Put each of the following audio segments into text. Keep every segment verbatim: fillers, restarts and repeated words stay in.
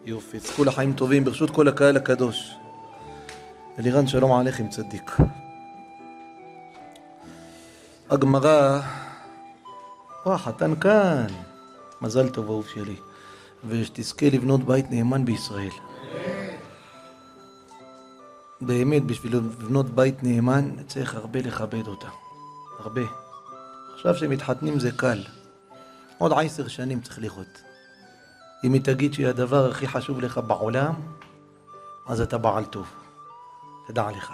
יופי, צפו לחיים טובים ברשות כל הקהל הקדוש. אלירן, שלום עליכם צדיק. הגמרא, וואה, חתן כאן, מזל טוב אהוב שלי, ושתזכה לבנות בית נאמן בישראל. באמת, בשביל לבנות בית נאמן צריך הרבה לכבד אותה, הרבה. עכשיו שמתחתנים זה קל, עוד עשר שנים צריך לראות. אם היא תגיד שהיא הדבר הכי חשוב לך בעולם, אז אתה בעל טוב, תדע לך.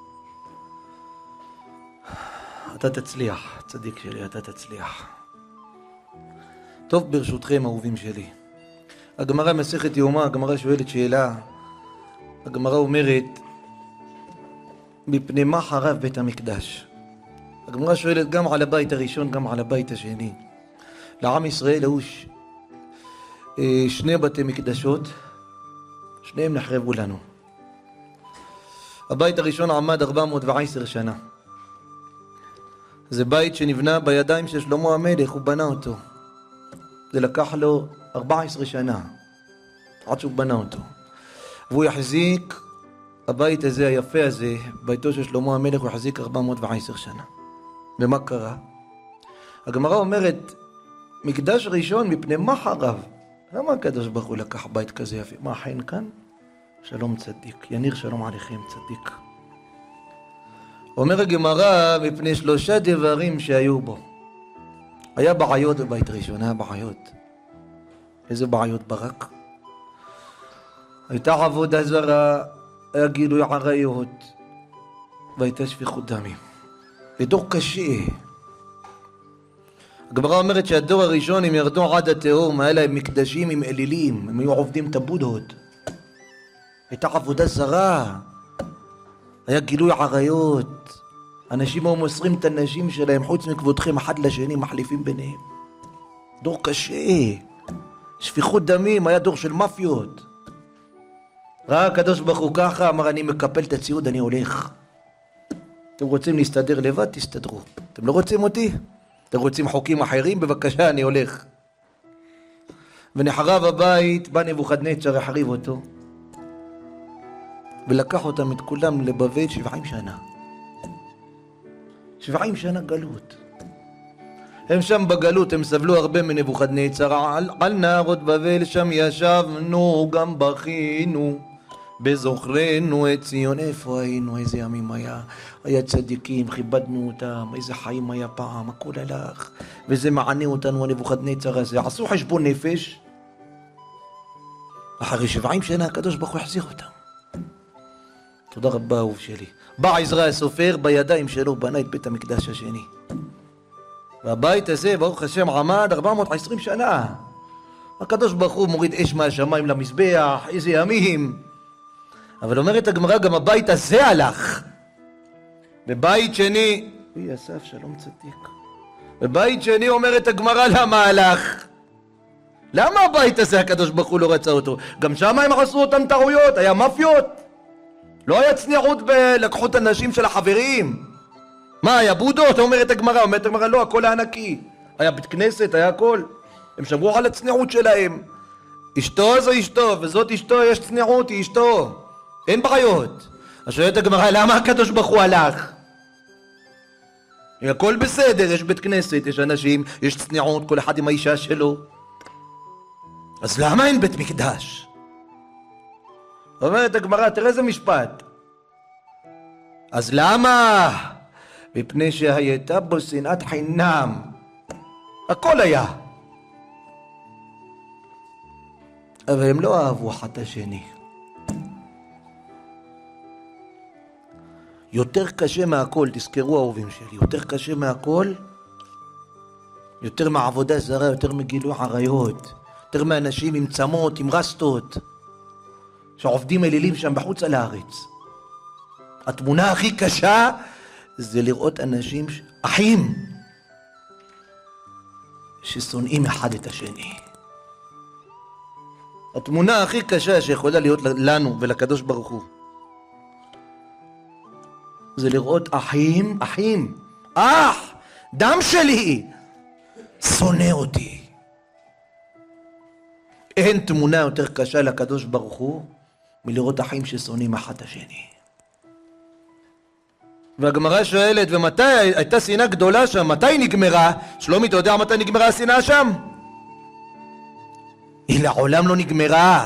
אתה תצליח, צדיק שלי, אתה תצליח. טוב, ברשותכם, אהובים שלי. הגמרא מסכת יומא, הגמרא שואלת שאלה. הגמרא אומרת, מפני מה חרב בית המקדש? הגמרא שואלת גם על הבית הראשון, גם על הבית השני. לעם ישראל היו ש... שני בתי מקדשות, שניהם נחרבו לנו. הבית הראשון עמד ארבע מאות ועשר שנה. זה בית שנבנה בידיים של שלמה המלך, הוא בנה אותו. זה לקח לו ארבע עשרה שנה עד שהוא בנה אותו. והוא יחזיק, הבית הזה היפה הזה, ביתו של שלמה המלך, הוא יחזיק ארבע מאות ועשר שנה. ומה קרה? הגמרא אומרת, מקדש ראשון מפני מה חרב? למה הקדוש ברוך הוא לקח בית כזה יפה? מה חן כאן? שלום צדיק, יניר שלום עליכם צדיק. אומר הגמרא, מפני שלושה דברים שהיו בו. היה בעיות בבית ראשון, היה בעיות. איזה בעיות ברק? הייתה עבודה זרה, היה גילוי עריות, והייתה שפיכות דמים. ודור קשה. הגמרא אומרת שהדור הראשון הם ירדו עד התהום, היה להם מקדשים עם אלילים, הם היו עובדים את הבודהות. הייתה עבודה זרה, היה גילוי עריות, אנשים היו מוסרים את הנשים שלהם, חוץ מכבודכם אחד לשני, מחליפים ביניהם. דור קשה, שפיכות דמים, היה דור של מאפיות. ראה הקדוש ברוך הוא ככה, אמר אני מקפל את הציוד, אני הולך. אתם רוצים להסתדר לבד, תסתדרו. אתם לא רוצים אותי? אתם רוצים חוקים אחרים? בבקשה, אני הולך. ונחרב הבית, בא נבוכדנצר, החריב אותו. ולקח אותם את כולם לבבל שבעים שנה. שבעים שנה גלות. הם שם בגלות, הם סבלו הרבה מנבוכדנצר. על, על נהרות בבל שם ישבנו, גם בכינו. בזוכרנו את ציון, איפה היינו, איזה ימים היה, היה צדיקים, כיבדנו אותם, איזה חיים היה פעם, הכל הלך, וזה מענה אותנו הנבוכדנצר הזה. עשו חשבון נפש, אחרי שבעים שנה הקדוש ברוך הוא החזיר אותם. תודה רבה אהוב שלי. בא עזרא הסופר, בידיים שלו בנה את בית המקדש השני, והבית הזה ברוך השם עמד ארבע מאות ועשרים שנה. הקדוש ברוך הוא מוריד אש מהשמיים למזבח, איזה ימים. אבל אומרת הגמרא, גם הבית הזה הלך. בבית שני, אוי אסף שלום צדיק, בבית שני אומרת הגמרא, למה הלך? למה הבית הזה הקדוש ברוך הוא לא רצה אותו? גם שם הם עשו אותם טעויות, היה מאפיות, לא היה צניעות בלקחו את הנשים של החברים. מה היה בודות? אומרת הגמרא, אומרת הגמרא לא, הכל היה נקי, היה בית כנסת, היה הכל. הם שמרו על הצניעות שלהם. אשתו זו אשתו, וזאת אשתו, יש צניעות, היא אשתו, אין בעיות. אז שואלת הגמרא, למה הקדוש ברוך הוא הלך? הכל בסדר, יש בית כנסת, יש אנשים, יש צניעות, כל אחד עם האישה שלו. אז למה אין בית מקדש? אומרת הגמרא, תראה איזה משפט. אז למה? מפני שהייתה בו שנאת חינם. הכל היה. אבל הם לא אהבו אחד השני. יותר קשה מהכל, תזכרו אהובים שלי, יותר קשה מהכל, יותר מעבודה זרה, יותר מגילוי עריות, יותר מאנשים עם צמות, עם רסטות, שעובדים אלילים שם בחוץ על הארץ. התמונה הכי קשה זה לראות אנשים, אחים, ששונאים אחד את השני. התמונה הכי קשה שיכולה להיות לנו ולקדוש ברוך הוא, זה לראות אחים, אחים, אח, דם שלי, שונא אותי. אין תמונה יותר קשה לקדוש ברוך הוא מלראות אחים ששונאים אחד את השני. והגמרא שואלת, ומתי הייתה שנאה גדולה שם? מתי היא נגמרה? שלומי, אתה יודע מתי נגמרה השנאה שם? היא לעולם לא נגמרה.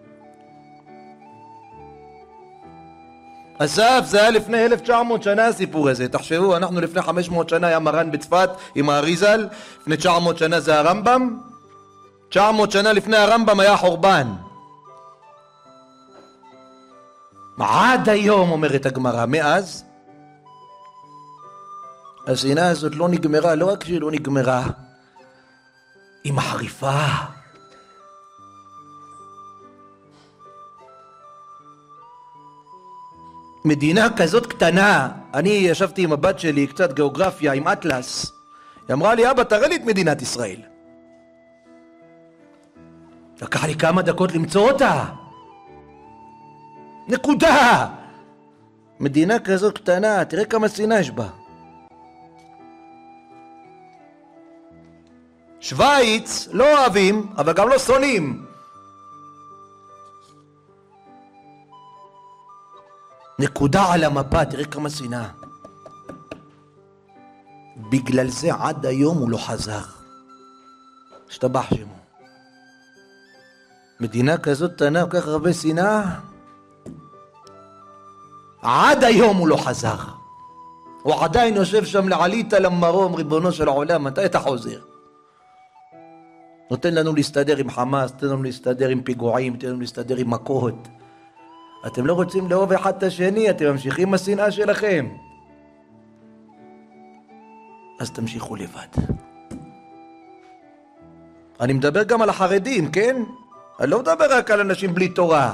אסף, זה היה לפני אלף תשע מאות שנה הסיפור הזה. תחשבו, אנחנו לפני חמש מאות שנה היה מרן בצפת עם האריזל, לפני תשע מאות שנה זה הרמב"ם, תשע מאות שנה לפני הרמב"ם היה חורבן. עד היום, אומרת הגמרא, מאז השנאה הזאת לא נגמרה. לא רק שהיא לא נגמרה, היא מחריפה. מדינה כזאת קטנה, אני ישבתי עם הבת שלי קצת גיאוגרפיה עם אטלס, היא אמרה לי, אבא תראה לי את מדינת ישראל. לקח לי כמה דקות למצוא אותה. נקודה. מדינה כזאת קטנה, תראה כמה שנאה יש בה. שוויץ לא אוהבים, אבל גם לא שונאים. נקודה על המפה, תראה כמה שנאה. בגלל זה עד היום הוא לא חזר. השתבח שמו. מדינה כזאת קטנה, כל כך הרבה שנאה, עד היום הוא לא חזר. הוא עדיין יושב שם לעלית למרום, ריבונו של העולם, מתי אתה חוזר? נותן לנו להסתדר עם חמאס, נותן לנו להסתדר עם פיגועים, נותן לנו להסתדר עם מכות. אתם לא רוצים לאהוב אחד את השני, אתם ממשיכים עם השנאה שלכם. אז תמשיכו לבד. אני מדבר גם על החרדים, כן? אני לא מדבר רק על אנשים בלי תורה.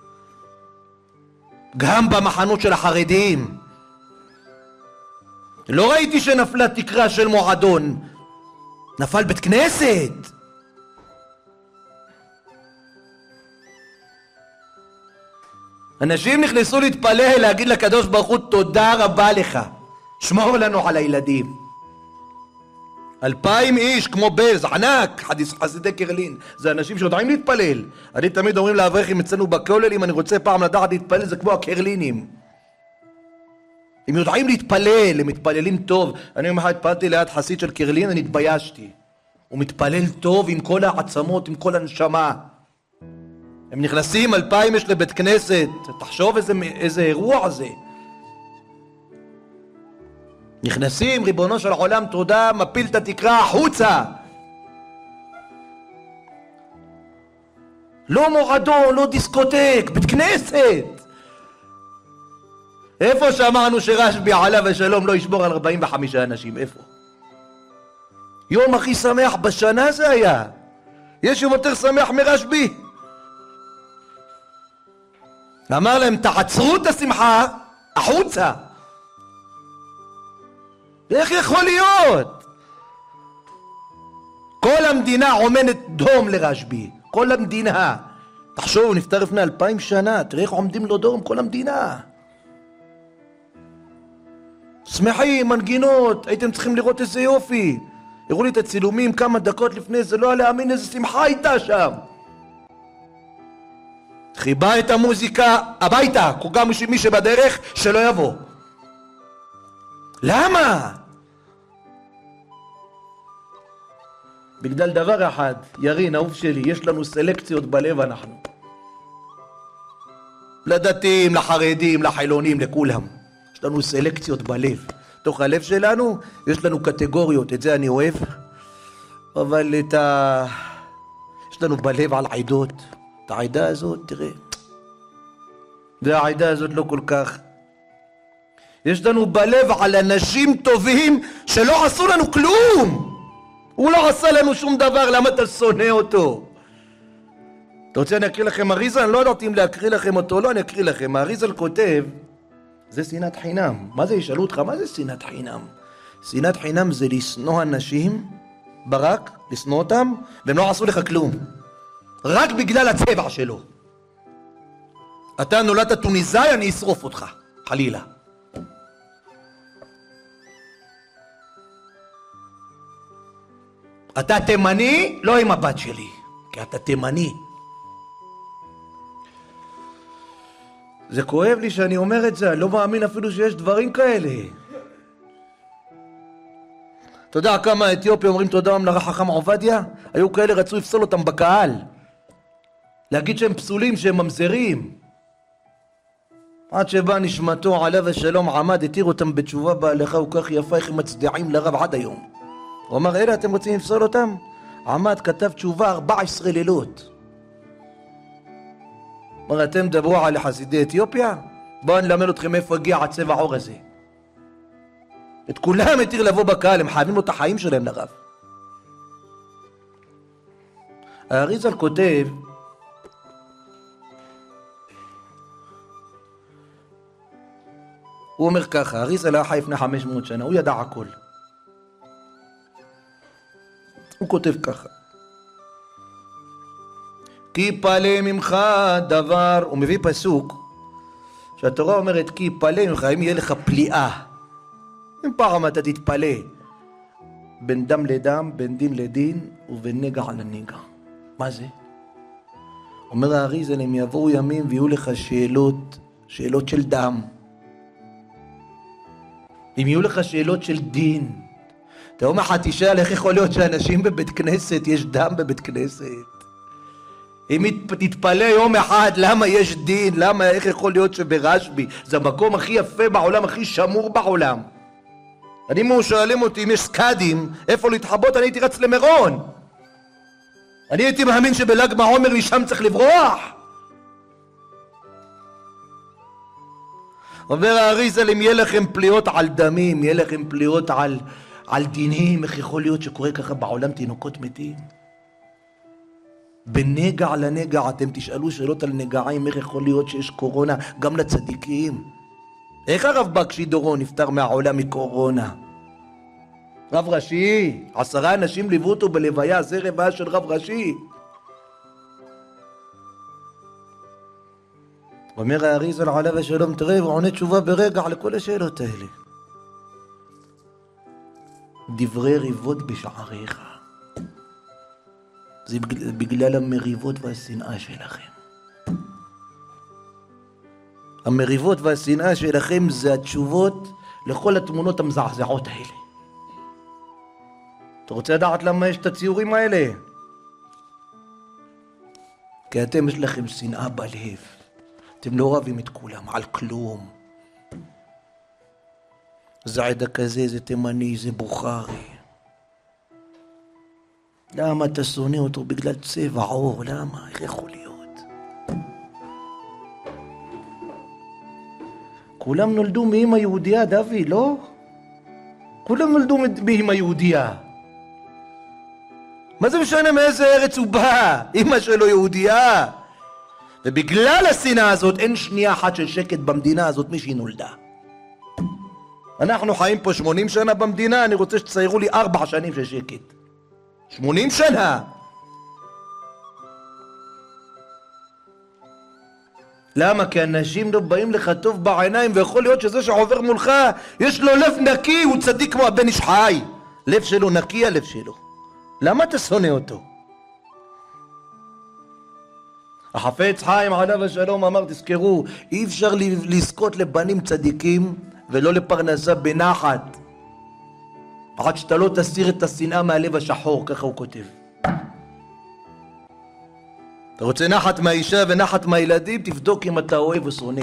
גם במחנות של החרדים. לא ראיתי שנפלה תקרה של מועדון. נפל בית כנסת. אנשים נכנסו להתפלל, להגיד לקדוש ברוך הוא תודה רבה לך, שמור לנו על הילדים. אלפיים איש כמו בז, ענק, חסידי קרלין, זה אנשים שיודעים להתפלל. אני תמיד אומרים לאברכים אצלנו בכולל, אם אני רוצה פעם לדעת להתפלל, זה כמו הקרלינים. הם יודעים להתפלל, הם מתפללים טוב. אני יום אחד התפללתי ליד חסיד של קרלין, אני התביישתי. הוא מתפלל טוב עם כל העצמות, עם כל הנשמה. הם נכנסים, אלפיים יש לבית כנסת, תחשוב איזה, איזה אירוע זה. נכנסים, ריבונו של העולם, תודה, מפיל את התקרה החוצה. לא מועדון, לא דיסקוטק, בית כנסת. איפה שאמרנו שרשב"י עליו השלום לא ישבור על ארבעים וחמישה אנשים, איפה? יום הכי שמח בשנה זה היה. יש יום יותר שמח מרשב"י? אמר להם, תעצרו את השמחה, החוצה. איך יכול להיות? כל המדינה עומדת דום לרשב"י, כל המדינה. תחשוב, הוא נפטר לפני אלפיים שנה, תראה איך עומדים לו דום, כל המדינה. שמחים, מנגינות, הייתם צריכים לראות איזה יופי. הראו לי את הצילומים כמה דקות לפני זה, לא היה להאמין איזה שמחה הייתה שם. חיבה את המוזיקה הביתה, גם מי שבדרך שלא יבוא. למה? בגלל דבר אחד, ירין, אהוב שלי, יש לנו סלקציות בלב אנחנו. לדתיים, לחרדים, לחילונים, לכולם. יש לנו סלקציות בלב. תוך הלב שלנו יש לנו קטגוריות, את זה אני אוהב. אבל את ה... יש לנו בלב על עדות. את העדה הזאת, תראה. והעדה הזאת לא כל כך. יש לנו בלב על אנשים טובים שלא עשו לנו כלום. הוא לא עשה לנו שום דבר, למה אתה שונא אותו? אתה רוצה אני אקריא לכם אריזל? אני לא יודעת אם להקריא לכם אותו, לא, אני אקריא לכם. אריזל כותב, זה שנאת חינם. מה זה? ישאלו אותך, מה זה שנאת חינם? שנאת חינם זה לשנוא אנשים, ברק, לשנוא אותם, והם לא עשו לך כלום. רק בגלל הצבע שלו. אתה נולדת טוניסאי, אני אשרוף אותך, חלילה. אתה תימני, לא עם הבת שלי. כי אתה תימני. זה כואב לי שאני אומר את זה, אני לא מאמין אפילו שיש דברים כאלה. אתה יודע כמה אתיופיה אומרים תודה למלאך חכם עובדיה? היו כאלה רצו לפסול אותם בקהל. להגיד שהם פסולים, שהם ממזרים. עד שבא נשמתו עליו השלום עמד, התיר אותם בתשובה בהלכה וכך יפה, איך הם מצדיעים לרב עד היום. הוא אמר, אלה אתם רוצים לפסול אותם? עמד, כתב תשובה ארבע עשרה לילות. אמר, אתם דברו על חסידי אתיופיה? בואו נלמד אתכם איפה הגיע הצבע העור הזה. את כולם התיר לבוא בקהל, הם חייבים לו את החיים שלהם לרב. האריזל כותב, הוא אומר ככה, האריזל היה חי לפני חמש מאות שנה, הוא ידע הכל. הוא כותב ככה, כי יפלא ממך דבר, הוא מביא פסוק, שהתורה אומרת כי יפלא ממך, אם יהיה לך פליאה, אם פעם אתה תתפלא, בין דם לדם, בין דין לדין, ובין נגע לנגע. מה זה? אומר האריזל, הם יבואו ימים ויהיו לך שאלות, שאלות של דם. אם יהיו לך שאלות של דין, אתה אומר לך, תשאל איך יכול להיות שאנשים בבית כנסת, יש דם בבית כנסת. אם תתפלא יום אחד למה יש דין, למה, איך יכול להיות שברשב"י, זה המקום הכי יפה בעולם, הכי שמור בעולם. אני אם שואלים אותי אם יש סקאדים, איפה להתחבות, אני הייתי רץ למירון. אני הייתי מאמין שבל"ג בעומר משם צריך לברוח. אומר האריזל, אם יהיה לכם פליאות על דמים, יהיה לכם פליאות על, על דינים, איך יכול להיות שקורה ככה בעולם תינוקות מתים? בנגע לנגע אתם תשאלו שאלות על נגעים, איך יכול להיות שיש קורונה גם לצדיקים? איך הרב בקשי דורו נפטר מהעולם מקורונה? רב ראשי, עשרה אנשים ליוו אותו בלוויה, זה רבעה של רב ראשי. אומר האריזל עליו השלום, תראה, הוא עונה תשובה ברגע לכל השאלות האלה. דברי ריבות בשעריך. זה בגלל המריבות והשנאה שלכם. המריבות והשנאה שלכם זה התשובות לכל התמונות המזעזעות האלה. אתה רוצה לדעת למה יש את הציורים האלה? כי אתם יש לכם שנאה בלב. אתם לא אוהבים את כולם, על כלום. זה עדה כזה, זה תימני, זה בוכרי. למה אתה שונא אותו? בגלל צבע עור, למה? איך יכול להיות? כולם נולדו מאמא יהודיה, דוד, לא? כולם נולדו מאמא יהודיה. מה זה משנה מאיזה ארץ הוא בא? אמא שלו יהודיה. ובגלל השנאה הזאת אין שנייה אחת של שקט במדינה הזאת מי שהיא נולדה. אנחנו חיים פה שמונים שנה במדינה, אני רוצה שתציירו לי ארבע שנים של שקט. שמונים שנה. למה? כי אנשים לא באים לך טוב בעיניים, ויכול להיות שזה שעובר מולך יש לו לב נקי, הוא צדיק כמו הבן איש חי. לב שלו נקי, הלב שלו. למה אתה שונא אותו? החפץ חיים עליו השלום אמר, תזכרו, אי אפשר לזכות לבנים צדיקים ולא לפרנסה בנחת עד שאתה לא תסיר את השנאה מהלב השחור, ככה הוא כותב. אתה רוצה נחת מהאישה ונחת מהילדים, תבדוק אם אתה אוהב או שונא.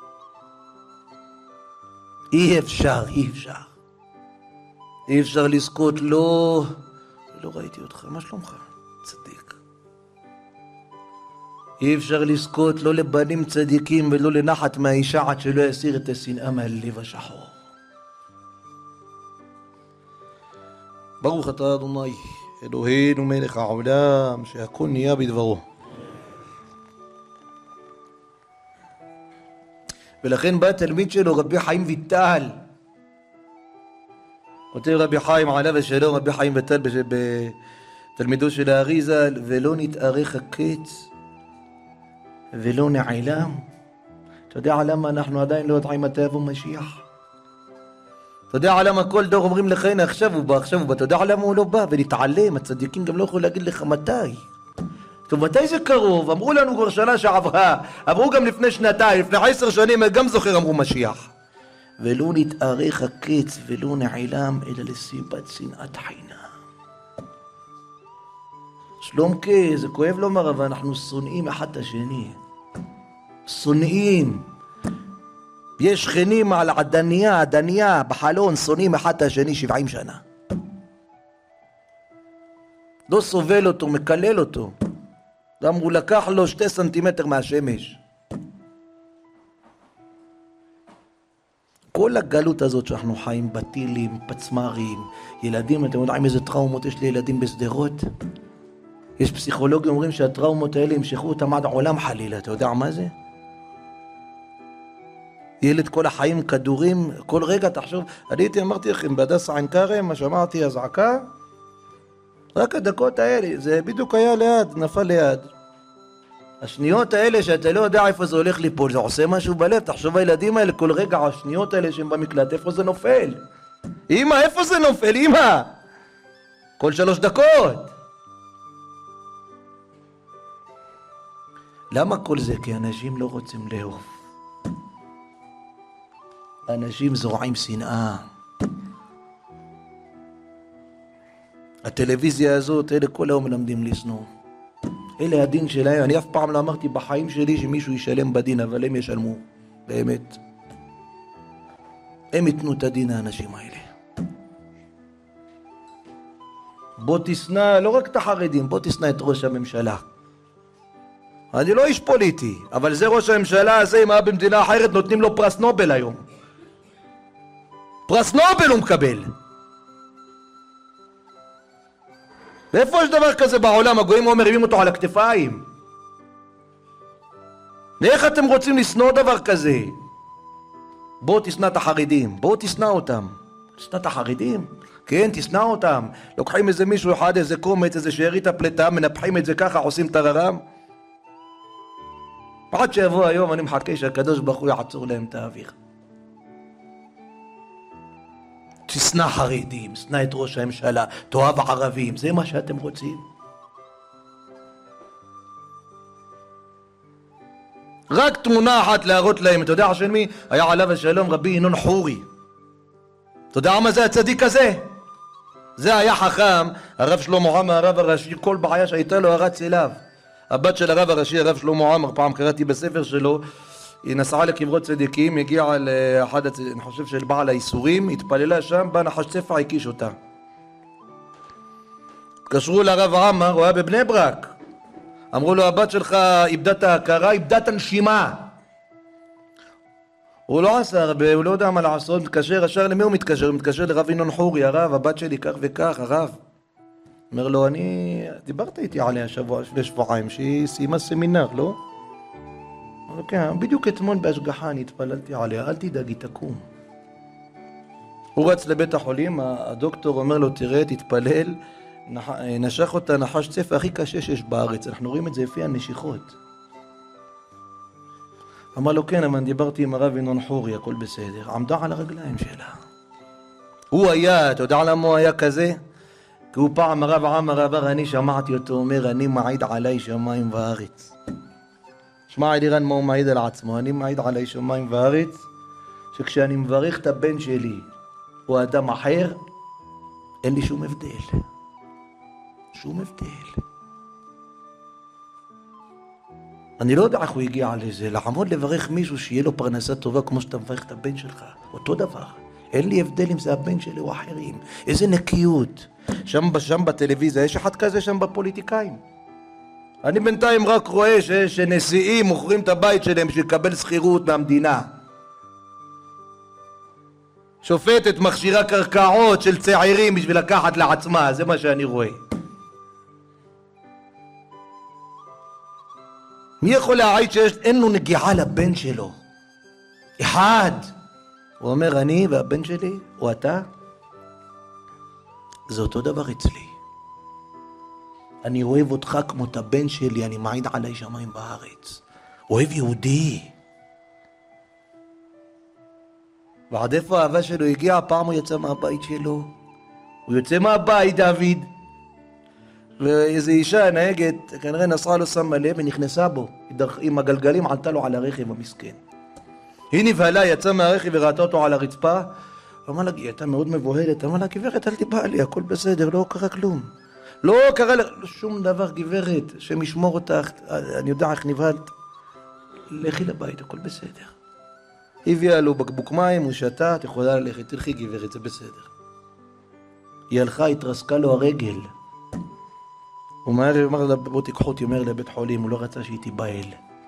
אי אפשר, אי אפשר. אי אפשר לזכות, לא... לא ראיתי אותך, מה שלומך? צדיק. אי אפשר לזכות לא לבנים צדיקים ולא לנחת מהאישה עד שלא יסיר את השנאה מהלב השחור. ברוך אתה אדוני אלוהינו מלך העולם שהכל נהיה בדברו. ולכן בא תלמיד שלו רבי חיים ויטל, כותב רבי חיים עליו השלום, רבי חיים ויטל בתלמידו של האריזל, ולא נתארך הקץ ולא נעלם. אתה יודע למה אנחנו עדיין לא יודעים מתי יבוא משיח? אתה יודע למה כל דור אומרים לך הנה עכשיו הוא בא, עכשיו הוא בא, אתה יודע למה הוא לא בא? ולהתעלם, הצדיקים גם לא יכולים להגיד לך מתי. טוב, מתי זה קרוב? אמרו לנו כבר שנה שעברה, אמרו גם לפני שנתיים, לפני עשר שנים, גם זוכר אמרו משיח. ולא נתארך הקץ ולא נעלם אלא לסיבת שנאת חינם. שלומקה, זה כואב לומר, אבל אנחנו שונאים אחד את השני. שונאים. יש שכנים על עדניה, עדניה, בחלון, שונאים אחד את השני שבעים שנה. לא סובל אותו, מקלל אותו. גם הוא לקח לו שתי סנטימטר מהשמש. כל הגלות הזאת שאנחנו חיים, בטילים, פצמרים, ילדים, אתם יודעים איזה טראומות יש לילדים בסדרות? יש פסיכולוגים אומרים שהטראומות האלה ימשכו אותם עד עולם חלילה, אתה יודע מה זה? ילד כל החיים כדורים, כל רגע תחשוב, אני הייתי אמרתי לכם, בהדסה עין כרם, מה שאמרתי, הזעקה, רק הדקות האלה, זה בדיוק היה ליד, נפל ליד. השניות האלה שאתה לא יודע איפה זה הולך ליפול, זה עושה משהו בלב, תחשוב הילדים האלה, כל רגע השניות האלה שהם במקלט, איפה זה נופל? אמא, איפה זה נופל, אמא? כל שלוש דקות. למה כל זה? כי אנשים לא רוצים לאהוב. אנשים זורעים שנאה. הטלוויזיה הזאת, אלה כל היום מלמדים לשנוא. אלה הדין שלהם. אני אף פעם לא אמרתי בחיים שלי שמישהו ישלם בדין, אבל הם ישלמו. באמת. הם יתנו את הדין האנשים האלה. בוא תשנא, לא רק את החרדים, בוא תשנא את ראש הממשלה. אני לא איש פוליטי, אבל זה ראש הממשלה הזה, אם היה במדינה אחרת, נותנים לו פרס נובל היום. פרס נובל הוא מקבל. ואיפה יש דבר כזה בעולם? הגויים מרימים אותו על הכתפיים. ואיך אתם רוצים לשנוא דבר כזה? בואו תשנא את החרדים, בואו תשנא אותם. תשנא את החרדים? כן, תשנא אותם. לוקחים איזה מישהו אחד, איזה קומץ, איזה שארית הפלטה, מנפחים את זה ככה, עושים טררם. עד שיבוא היום, אני מחכה שהקדוש ברוך הוא יעצור להם את האוויר. תשנא חרדים, תשנא את ראש הממשלה, תאהב ערבים, זה מה שאתם רוצים? רק תמונה אחת להראות להם, אתה יודע של מי? היה עליו השלום רבי ינון חורי. אתה יודע מה זה הצדיק הזה? זה היה חכם, הרב שלמה עמר, הרב הראשי, כל בעיה שהייתה לו הרץ אליו. הבת של הרב הראשי, הרב שלמה עמר, פעם קראתי בספר שלו, היא נסעה לקברות צדיקים, הגיעה לאחד, אני חושב של בעל האיסורים, התפללה שם, בא נחש צפע, הקיש אותה. התקשרו לרב עמר, הוא היה בבני ברק. אמרו לו, הבת שלך איבדה את ההכרה, איבדה את הנשימה. הוא לא עשה הרבה, הוא לא יודע מה לעשות, מתקשר, ישר למי הוא מתקשר? הוא מתקשר לרב ינון חורי, הרב, הבת שלי כך וכך, הרב. אומר לו, אני דיברת איתי עליה שבוע, שבועיים, שהיא סיימה סמינר, לא? כן, בדיוק אתמול בהשגחה אני התפללתי עליה, אל תדאגי, תקום. הוא רץ לבית החולים, הדוקטור אומר לו, תראה, תתפלל, נשך אותה נחש צפע הכי קשה שיש בארץ, אנחנו רואים את זה לפי הנשיכות. אמר לו, כן, אבל דיברתי עם הרב ינון חורי, הכל בסדר. עמדה על הרגליים שלה. הוא היה, אתה יודע למה הוא היה כזה? כי הוא פעם הרב עמר עבר, אני שמעתי אותו אומר, אני מעיד עליי שמיים וארץ. שמע אלירן מה הוא מעיד על עצמו, אני מעיד עליי שמיים וארץ, שכשאני מברך את הבן שלי או אדם אחר, אין לי שום הבדל. שום הבדל. אני לא יודע איך הוא הגיע לזה, לעמוד לברך מישהו שיהיה לו פרנסה טובה כמו שאתה מברך את הבן שלך, אותו דבר. אין לי הבדל אם זה הבן שלי או אחרים. איזה נקיות. שם, שם בטלוויזיה, יש אחד כזה שם בפוליטיקאים. אני בינתיים רק רואה ש, שנשיאים מוכרים את הבית שלהם שיקבל שכירות מהמדינה. שופטת מכשירה קרקעות של צעירים בשביל לקחת לעצמה, זה מה שאני רואה. מי יכול להעיד שאין לו נגיעה לבן שלו? אחד. הוא אומר, אני והבן שלי, או אתה, זה אותו דבר אצלי. אני אוהב אותך כמו את הבן שלי, אני מעיד עליי שמיים בארץ. אוהב יהודי. ועד איפה האהבה שלו הגיע? פעם הוא יצא מהבית שלו. הוא יוצא מהבית, דוד. ואיזו אישה נהגת, כנראה נסעה לו שמה לב ונכנסה בו, עם הגלגלים עלתה לו על הרכב המסכן. היא נבהלה, יצאה מהרכב וראתה אותו על הרצפה, אמרה לה, היא הייתה מאוד מבוהלת, אמרה לה, גברת, אל תיבהלי, הכל בסדר, לא קרה כלום. לא קרה שום דבר, גברת, שמשמור אותך, אני יודע איך נבהלת. לכי לבית, הכל בסדר. הביאה לו בקבוק מים, הוא שתה, את יכולה ללכת, תלכי גברת, זה בסדר. היא הלכה, התרסקה לו הרגל. הוא אמר לה, בוא תיקחו אותי, אומר לבית חולים, הוא לא רצה שהיא תיבהל.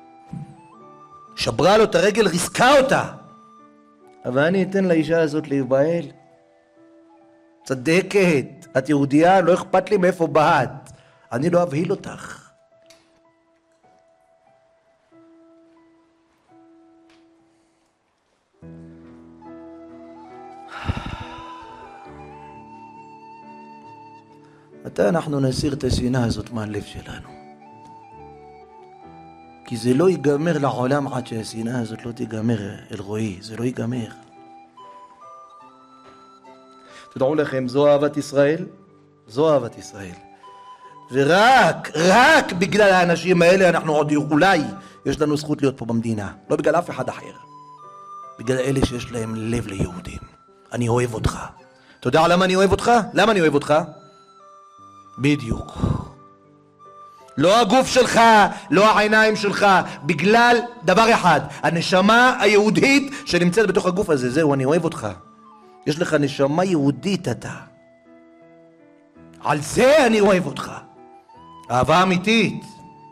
שברה לו את הרגל, ריסקה אותה. אבל אני אתן לאישה הזאת להיבהל. צדקת, את יהודייה, לא אכפת לי מאיפה באת. אני לא אבהיל אותך. מתי אנחנו נסיר את השנאה הזאת מהלב שלנו? כי זה לא ייגמר לעולם עד שהשנאה הזאת לא תיגמר, אלרועי, זה לא ייגמר. תדעו לכם, זו אהבת ישראל, זו אהבת ישראל. ורק, רק בגלל האנשים האלה אנחנו עוד אולי יש לנו זכות להיות פה במדינה. לא בגלל אף אחד אחר. בגלל אלה שיש להם לב ליהודים. אני אוהב אותך. אתה יודע למה אני אוהב אותך? למה אני אוהב אותך? בדיוק. לא הגוף שלך, לא העיניים שלך, בגלל דבר אחד, הנשמה היהודית שנמצאת בתוך הגוף הזה. זהו, אני אוהב אותך. יש לך נשמה יהודית אתה. על זה אני אוהב אותך. אהבה אמיתית.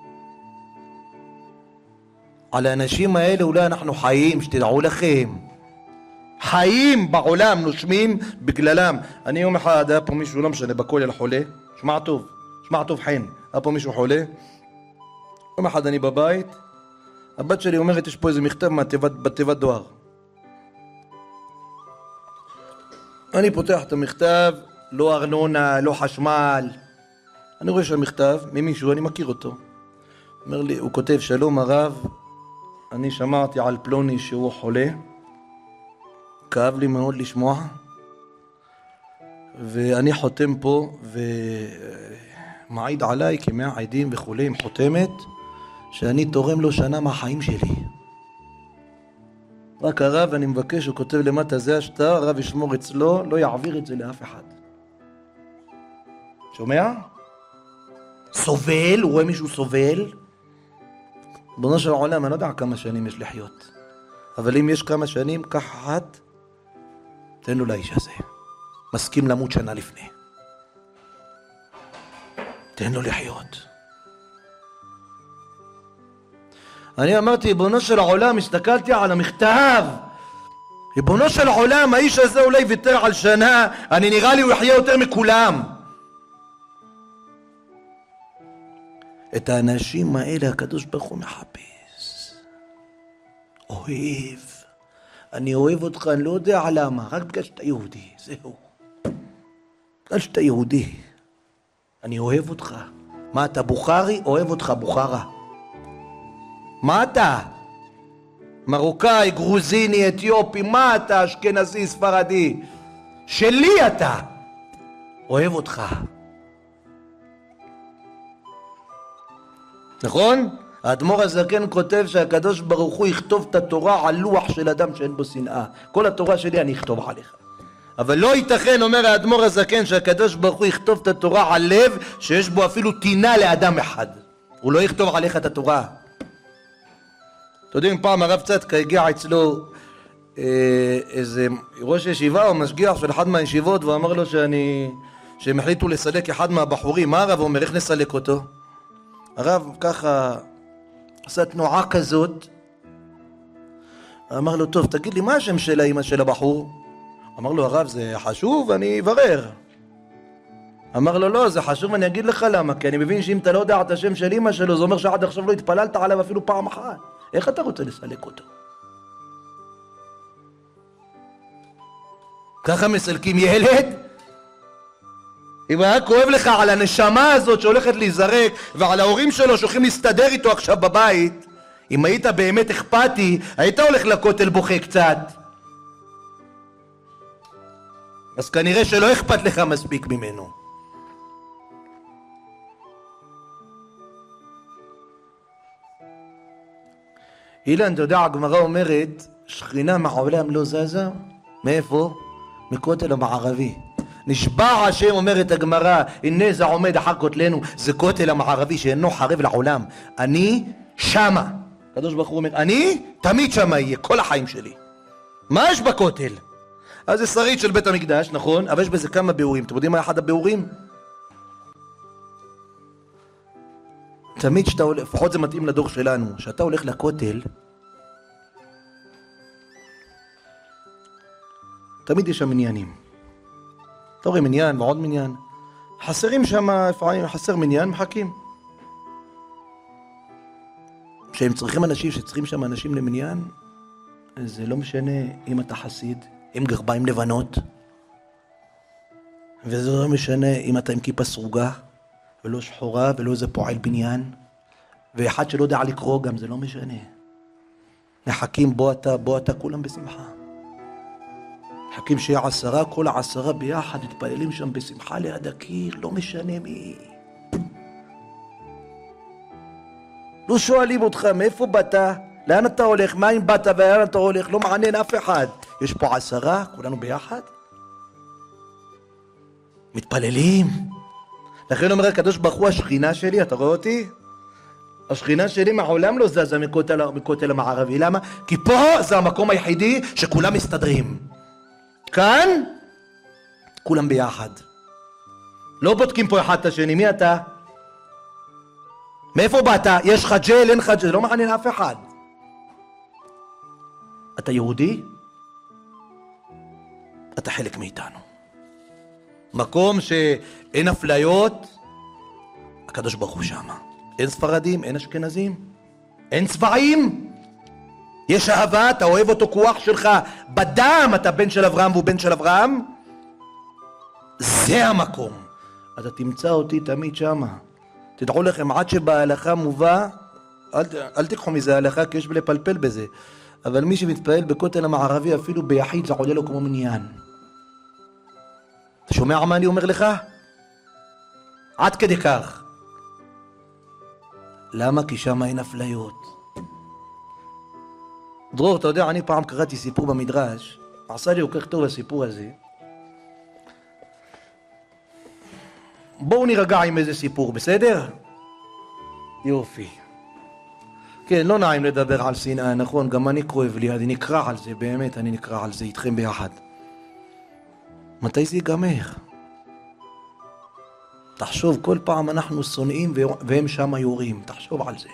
על האנשים האלה אולי אנחנו חיים, שתדעו לכם. חיים בעולם, נושמים בגללם. אני יום אחד, היה פה מישהו, לא משנה, בכולל חולה. שמע טוב, שמע טוב חן. היה פה מישהו חולה. יום אחד אני בבית. הבת שלי אומרת, יש פה איזה מכתב בתיבת דואר. אני פותח את המכתב, לא ארנונה, לא חשמל. אני רואה שהמכתב, ממישהו, אני מכיר אותו. אומר לי, הוא כותב, שלום הרב, אני שמעתי על פלוני שהוא חולה. כאב לי מאוד לשמוע. ואני חותם פה, ומעיד עליי כמאה עדים וכולי, עם חותמת, שאני תורם לו שנה מהחיים שלי. רק הרב, אני מבקש, הוא כותב למטה, זה השטר, הרב ישמור אצלו, לא יעביר את זה לאף אחד. שומע? סובל, הוא רואה מישהו סובל. בנו של העולם, אני לא יודע כמה שנים יש לחיות. אבל אם יש כמה שנים, קח אחת, תן לו לאיש הזה. מסכים למות שנה לפני. תן לו לחיות. אני אמרתי, ריבונו של העולם, הסתכלתי על המכתב. ריבונו של העולם, האיש הזה אולי ויתר על שנה, אני נראה לי הוא יחיה יותר מכולם. את האנשים האלה הקדוש ברוך הוא מחפש. אוהב. אני אוהב אותך, אני לא יודע למה, רק בגלל שאתה יהודי, זהו. בגלל שאתה יהודי. אני אוהב אותך. מה אתה בוכרי? אוהב אותך בוכרה. מה אתה? מרוקאי, גרוזיני, אתיופי, מה אתה? אשכנזי, ספרדי. שלי אתה. אוהב אותך. נכון? האדמו"ר הזקן כותב שהקדוש ברוך הוא יכתוב את התורה על לוח של אדם שאין בו שנאה. כל התורה שלי אני אכתוב עליך. אבל לא ייתכן, אומר האדמו"ר הזקן, שהקדוש ברוך הוא יכתוב את התורה על לב שיש בו אפילו טינה לאדם אחד. הוא לא יכתוב עליך את התורה. אתם יודעים, פעם הרב צדקה הגיע אצלו אה, איזה ראש ישיבה או משגיח של אחד מהישיבות, ואמר לו שאני, שהם החליטו לסלק אחד מהבחורים. מה הרב אומר? איך נסלק אותו? הרב ככה עשה תנועה כזאת, אמר לו, טוב, תגיד לי, מה השם של האמא של הבחור? אמר לו, הרב, זה חשוב, אני אברר. אמר לו, לא, זה חשוב, אני אגיד לך למה, כי אני מבין שאם אתה לא יודע את השם של אמא שלו, זה אומר שעד עכשיו לא התפללת עליו אפילו פעם אחת. איך אתה רוצה לסלק אותו? ככה מסלקים ילד? אם היה כואב לך על הנשמה הזאת שהולכת להיזרק, ועל ההורים שלו שהולכים להסתדר איתו עכשיו בבית, אם היית באמת אכפתי, היית הולך לכותל בוכה קצת. אז כנראה שלא אכפת לך מספיק ממנו. אילן, אתה יודע, הגמרא אומרת, שכינה מהעולם לא זזה? מאיפה? מכותל המערבי. נשבע השם, אומרת הגמרא, הנה זה עומד אחר כותלנו, זה כותל המערבי שאינו חרב לעולם. אני שמה. הקדוש ברוך הוא אומר, אני תמיד שמה יהיה, כל החיים שלי. מה יש בכותל? אז זה שריד של בית המקדש, נכון? אבל יש בזה כמה ביאורים. אתם יודעים מה אחד הביאורים? תמיד שאתה הולך, לפחות זה מתאים לדור שלנו, שאתה הולך לכותל, תמיד יש שם מניינים. אתה רואה מניין ועוד מניין. חסרים שם, חסר מניין, מחכים. שהם צריכים אנשים, שצריכים שם אנשים למניין, זה לא משנה אם אתה חסיד, עם גרביים לבנות, וזה לא משנה אם אתה עם כיפה סרוגה, ולא שחורה, ולא איזה פועל בניין, ואחד שלא יודע לקרוא גם, זה לא משנה. נחכים בוא אתה, בוא אתה, כולם בשמחה. מחכים שיהיה עשרה, כל העשרה ביחד, מתפללים שם בשמחה ליד הקיר, לא משנה מי. לא שואלים אותך, מאיפה באת? לאן אתה הולך? מה אם באת ולאן אתה הולך? לא מעניין אף אחד. יש פה עשרה, כולנו ביחד. מתפללים. לכן אומר הקדוש ברוך הוא, השכינה שלי, אתה רואה אותי? השכינה שלי מעולם לא זזה מכותל, מכותל המערבי. למה? כי פה זה המקום היחידי שכולם מסתדרים. כאן, כולם ביחד. לא בודקים פה אחד את השני. מי אתה? מאיפה באת? יש לך ג'ל, אין לך ג'ל, לא מעניין אף אחד. אתה יהודי? אתה חלק מאיתנו. מקום שאין אפליות, הקדוש ברוך הוא שמה. אין ספרדים, אין אשכנזים, אין צבעים. יש אהבה, אתה אוהב אותו כוח שלך בדם, אתה בן של אברהם והוא בן של אברהם. זה המקום. אתה תמצא אותי תמיד שמה. תדעו לכם, עד שבהלכה מובא, אל, אל תיקחו מזה הלכה, כי יש לפלפל בזה. אבל מי שמתפעל בכותל המערבי, אפילו ביחיד, זה עולה לו כמו מניין. אתה שומע מה אני אומר לך? עד כדי כך. למה? כי שם אין אפליות. דרור, אתה יודע, אני פעם קראתי סיפור במדרש, עשה לי כל כך טוב הסיפור הזה. בואו נרגע עם איזה סיפור, בסדר? יופי. כן, לא נעים לדבר על שנאה, נכון? גם אני כואב לי, אני נקרא על זה, באמת, אני נקרא על זה איתכם ביחד. מתי זה ייגמר? תחשוב, כל פעם אנחנו שונאים והם שם יורים, תחשוב על זה.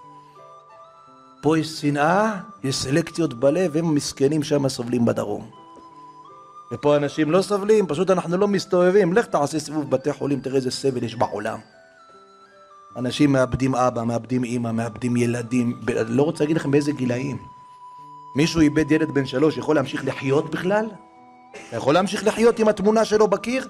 פה יש שנאה, יש סלקציות בלב, הם מסכנים שם סובלים בדרום. ופה אנשים לא סובלים, פשוט אנחנו לא מסתובבים. לך תעשה סיבוב בתי חולים, תראה איזה סבל יש בעולם. אנשים מאבדים אבא, מאבדים אמא, מאבדים ילדים, לא רוצה להגיד לכם באיזה גילאים. מישהו איבד ילד בן שלוש, יכול להמשיך לחיות בכלל? יכול להמשיך לחיות עם התמונה שלו בקיר?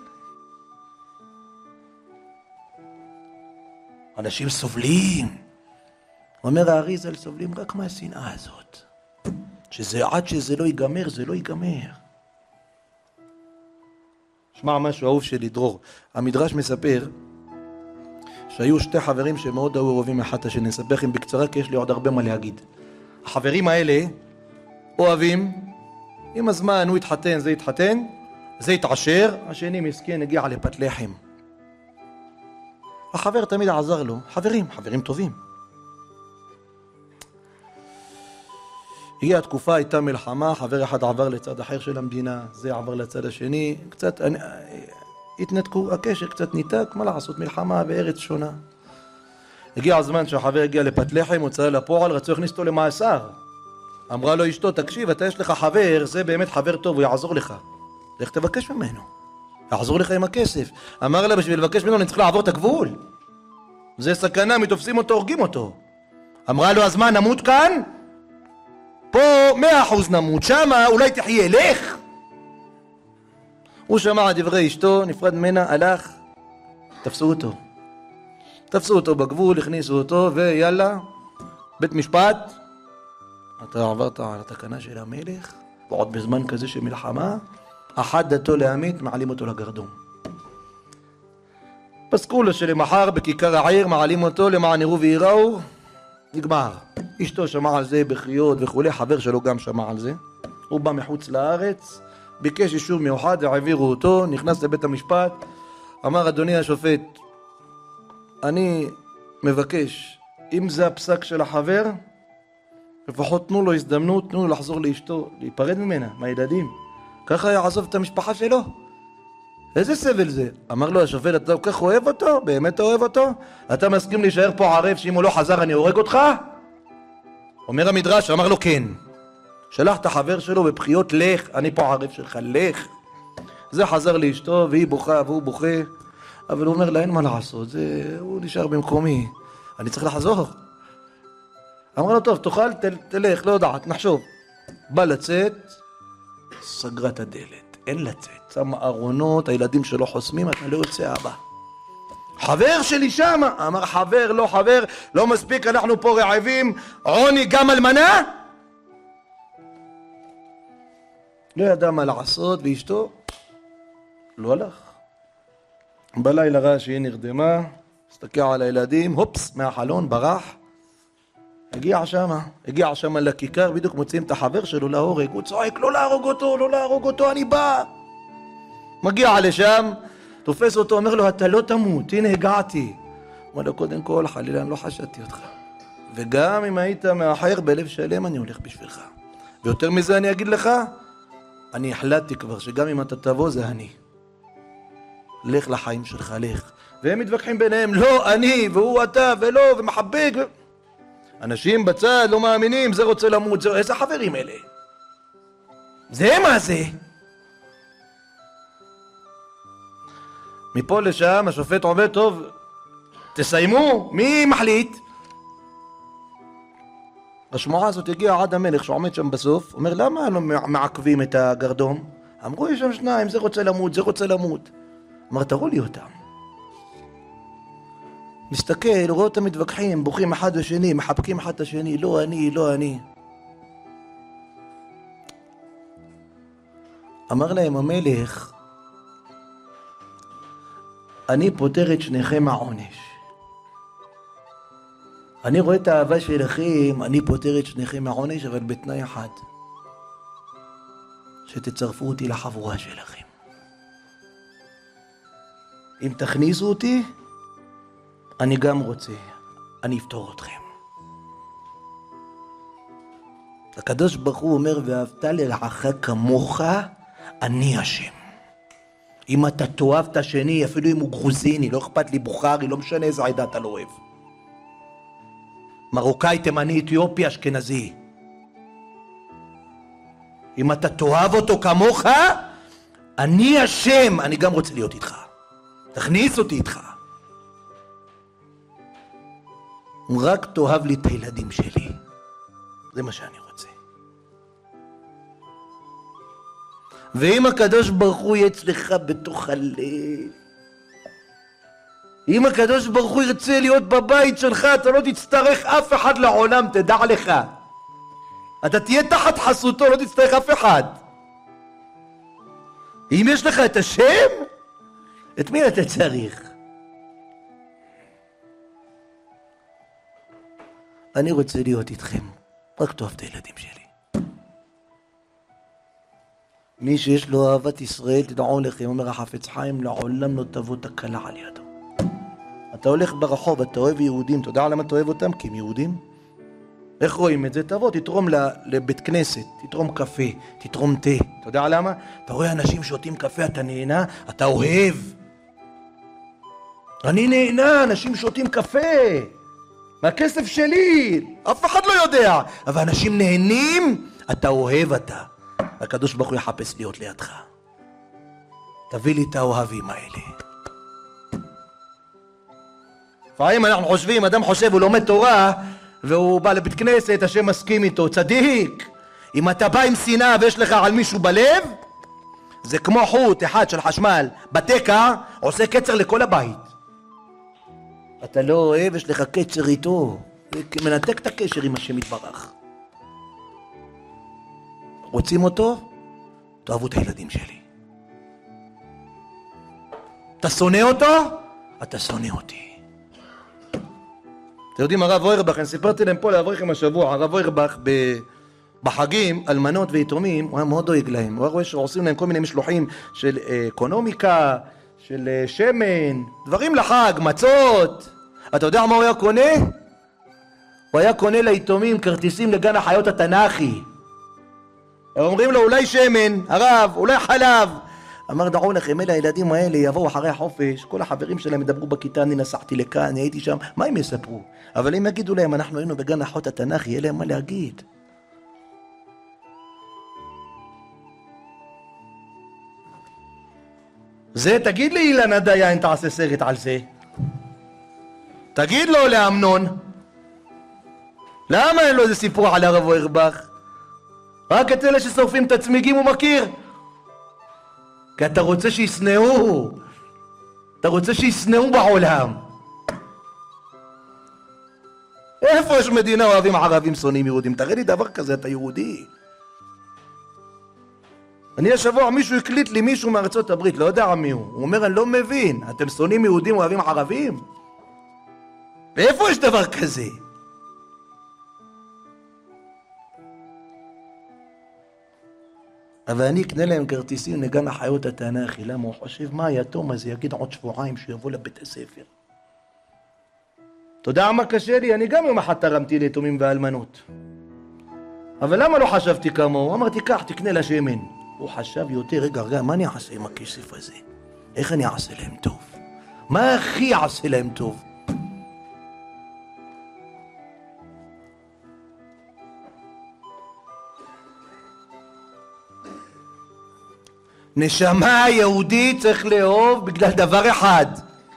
אנשים סובלים. אומר האריזל, סובלים רק מהשנאה הזאת. שזה עד שזה לא ייגמר, זה לא ייגמר. שמע משהו אהוב שלי, דרור. המדרש מספר שהיו שתי חברים שמאוד אוהבים אחד את השני. נספר לכם בקצרה כי יש לי עוד הרבה מה להגיד. החברים האלה אוהבים, עם הזמן הוא התחתן, זה התחתן, זה התעשר, השני מסכן הגיע לפת לחם. החבר תמיד עזר לו, חברים, חברים טובים. הגיעה התקופה, הייתה מלחמה, חבר אחד עבר לצד אחר של המדינה, זה עבר לצד השני, קצת אני, התנתקו, הקשר קצת ניתק, מה לעשות, מלחמה בארץ שונה. הגיע הזמן שהחבר הגיע לפת לחם, הוצא לפועל, רצו להכניס אותו למאסר. אמרה לו אשתו, תקשיב, אתה יש לך חבר, זה באמת חבר טוב, הוא יעזור לך. לך תבקש ממנו, יעזור לך עם הכסף. אמר לה, בשביל לבקש ממנו אני צריך לעבור את הגבול. זה סכנה, מתופסים אותו, הורגים אותו. אמרה לו, אז מה, נמות כאן? פה מאה אחוז נמות, שמה אולי תחיה, לך. הוא שמע דברי אשתו, נפרד ממנה, הלך, תפסו אותו. תפסו אותו בגבול, הכניסו אותו, ויאללה, בית משפט. אתה עברת על התקנה של המלך, ועוד בזמן כזה של מלחמה, אחד דתו להמית, מעלים אותו לגרדום. פסקו לו שלמחר בכיכר העיר, מעלים אותו למען יראו ויראו, נגמר. אשתו שמע על זה בחיות וכולי, חבר שלו גם שמע על זה. הוא בא מחוץ לארץ, ביקש אישור מיוחד, העבירו אותו, נכנס לבית המשפט, אמר אדוני השופט, אני מבקש, אם זה הפסק של החבר, לפחות תנו לו הזדמנות, תנו לו לחזור לאשתו, להיפרד ממנה, מהילדים. ככה יעזוב את המשפחה שלו. איזה סבל זה? אמר לו השופט, אתה כל כך אוהב אותו? באמת אתה אוהב אותו? אתה מסכים להישאר פה ערב שאם הוא לא חזר אני הורג אותך? אומר המדרש, אמר לו כן. שלח את החבר שלו בבחיות, לך, אני פה ערב שלך, לך. זה חזר לאשתו והיא בוכה והוא בוכה, אבל הוא אומר לה אין מה לעשות, זה, הוא נשאר במקומי, אני צריך לחזור. אמר לו טוב, תאכל, תל, תלך, לא יודעת, נחשוב. בא לצאת, סגרה את הדלת, אין לצאת, שמה ארונות, הילדים שלו חוסמים, אתה לא יוצא אבא. חבר שלי שם, אמר חבר, לא חבר, לא מספיק, אנחנו פה רעבים, עוני גם אלמנה? לא ידע מה לעשות, ואשתו לא הלך. בלילה ראה שהיא נרדמה, הסתכל על הילדים, הופס, מהחלון, ברח. הגיע שמה, הגיע שמה לכיכר, בדיוק מוצאים את החבר שלו להורג, הוא צועק, לא להרוג אותו, לא להרוג אותו, אני בא. מגיע לשם, תופס אותו, אומר לו, אתה לא תמות, הנה הגעתי. אומר לו, קודם כל, חלילה, אני לא חשדתי אותך. וגם אם היית מאחר בלב שלם, אני הולך בשבילך. ויותר מזה אני אגיד לך, אני החלטתי כבר שגם אם אתה תבוא זה אני. לך לחיים שלך, לך. והם מתווכחים ביניהם, לא אני והוא אתה ולא ומחבק. ו... אנשים בצד לא מאמינים, זה רוצה למות, זה... איזה חברים אלה? זה מה זה? מפה לשם השופט עובד טוב, תסיימו, מי מחליט? השמועה הזאת הגיעה עד המלך שעומד שם בסוף, אומר למה לא מעכבים את הגרדום? אמרו יש שם שניים, זה רוצה למות, זה רוצה למות. אמר תראו לי אותם. מסתכל, רואה אותם מתווכחים, בוכים אחד ושני, מחבקים אחד את השני, לא אני, לא אני. אמר להם המלך, אני פותר את שניכם מהעונש. אני רואה את האהבה שלכם, אני פותר את שניכם מהעונש, אבל בתנאי אחד. שתצרפו אותי לחבורה שלכם. אם תכניסו אותי, אני גם רוצה, אני אפתור אתכם. הקדוש ברוך הוא אומר, ואהבת לרעך כמוך, אני השם. אם אתה תאהב את השני, אפילו אם הוא גרוזיני, לא אכפת לי בוכרי, לא משנה איזה עדה אתה לא אוהב. מרוקאי, תימני, אתיופי, אשכנזי. אם אתה תאהב אותו כמוך, אני השם, אני גם רוצה להיות איתך. תכניס אותי איתך. רק תאהב לי את הילדים שלי. זה מה שאני רוצה. ואם הקדוש ברוך הוא יהיה אצלך בתוך הלב, אם הקדוש ברוך הוא ירצה להיות בבית שלך, אתה לא תצטרך אף אחד לעולם, תדע לך. אתה תהיה תחת חסותו, לא תצטרך אף אחד. אם יש לך את השם, את מי אתה צריך? אני רוצה להיות איתכם, רק תאהב את הילדים שלי. מי שיש לו אהבת ישראל, תדעו לכם, אומר החפץ חיים, לעולם לא תבוא תקלה על ידו. אתה הולך ברחוב, אתה אוהב יהודים, אתה יודע למה אתה אוהב אותם? כי הם יהודים. איך רואים את זה? תבוא, תתרום לבית כנסת, תתרום קפה, תתרום תה. אתה יודע למה? אתה רואה אנשים שותים קפה, אתה נהנה, אתה אוהב. אני נהנה, אנשים שותים קפה. מהכסף שלי, אף אחד לא יודע. אבל אנשים נהנים, אתה אוהב אתה. הקדוש ברוך הוא יחפש להיות לידך. תביא לי את האוהבים האלה. לפעמים אנחנו חושבים, אדם חושב, הוא לומד תורה, והוא בא לבית כנסת, השם מסכים איתו, צדיק. אם אתה בא עם שנאה ויש לך על מישהו בלב, זה כמו חוט אחד של חשמל, בתקע, עושה קצר לכל הבית. אתה לא אוהב, יש לך קצר איתו, מנתק את הקשר עם השם יתברך. רוצים אותו? תאהבו את הילדים שלי. אתה שונא אותו? אתה שונא אותי. אתם יודעים, הרב אוירבך, אני סיפרתי להם פה לאברכם השבוע, הרב אוירבך בחגים, אלמנות ויתומים, הוא היה מאוד דואג להם. הוא רואה שעושים להם כל מיני משלוחים של אקונומיקה, של שמן, דברים לחג, מצות. אתה יודע מה הוא היה קונה? הוא היה קונה ליתומים כרטיסים לגן החיות התנ"כי. הם אומרים לו, אולי שמן, הרב, אולי חלב. אמר, דעו לכם, אלה הילדים האלה יבואו אחרי החופש, כל החברים שלהם ידברו בכיתה, אני נסעתי לכאן, אני הייתי שם, מה הם יספרו? אבל אם יגידו להם, אנחנו היינו בגן החיות התנ"כי, יהיה להם מה להגיד. זה, תגיד לי אילן הדיין, תעשה סרט על זה. תגיד לו לאמנון. למה אין לו איזה סיפור על הרב אוירבך? רק את אלה ששורפים את הצמיגים הוא מכיר. כי אתה רוצה שיסנאו. אתה רוצה שיסנאו בעולם. איפה יש מדינה אוהבים ערבים שונאים יהודים? תראה לי דבר כזה, אתה יהודי. אני השבוע מישהו הקליט לי מישהו מארצות הברית, לא יודע מי הוא. הוא אומר, אני לא מבין, אתם שונאים יהודים אוהבים ערבים? ואיפה יש דבר כזה? אבל אני אקנה להם כרטיסים לגן החיות התנ"כי. למה? הוא חושב, מה היתום הזה יגיד עוד שבועיים שיבוא לבית הספר. אתה יודע מה קשה לי? אני גם יום אחד תרמתי ליתומים ואלמנות. אבל למה לא חשבתי כמוהו? אמרתי, קח, תקנה לשמן. הוא חשב יותר, רגע, רגע, מה אני אעשה עם הכסף הזה? איך אני אעשה להם טוב? מה הכי אעשה להם טוב? נשמה יהודי צריך לאהוב בגלל דבר אחד.